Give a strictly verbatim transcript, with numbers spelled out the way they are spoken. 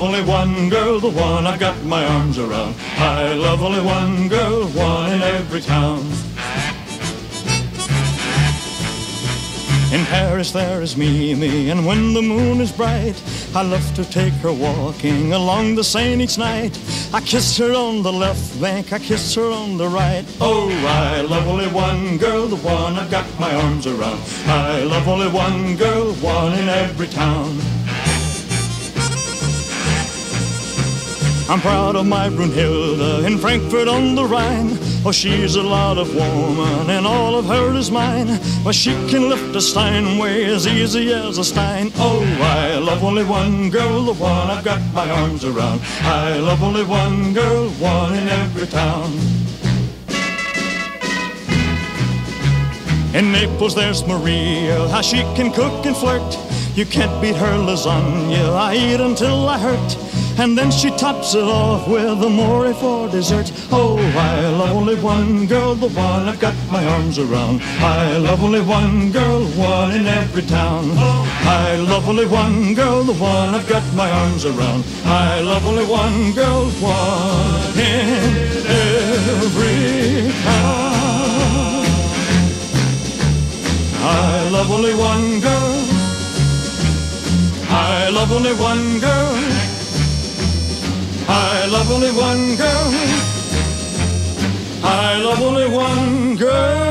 only one girl, the one I've got my arms around. I love only one girl, one in every town. In Paris there is Mimi, and when the moon is bright, I love to take her walking along the Seine each night. I kiss her on the left bank, I kiss her on the right. Oh, I love only one girl, the one I've got my arms around. I love only one girl, one in every town. I'm proud of my Brunhilde in Frankfurt on the Rhine. Oh, she's a lot of woman, and all of her is mine. But she can lift a Steinway as easy as a Stein. Oh, I love only one girl, the one I've got my arms around. I love only one girl, one in every town. In Naples there's Maria, how she can cook and flirt. You can't beat her lasagna, I eat until I hurt. And then she tops it off with amore for dessert. Oh, I love only one girl, the one I've got my arms around. I love only one girl, one in every town. I love only one girl, the one I've got my arms around. I love only one girl, one in every town. I love only one girl. I love only one girl. I love only one girl. I love only one girl.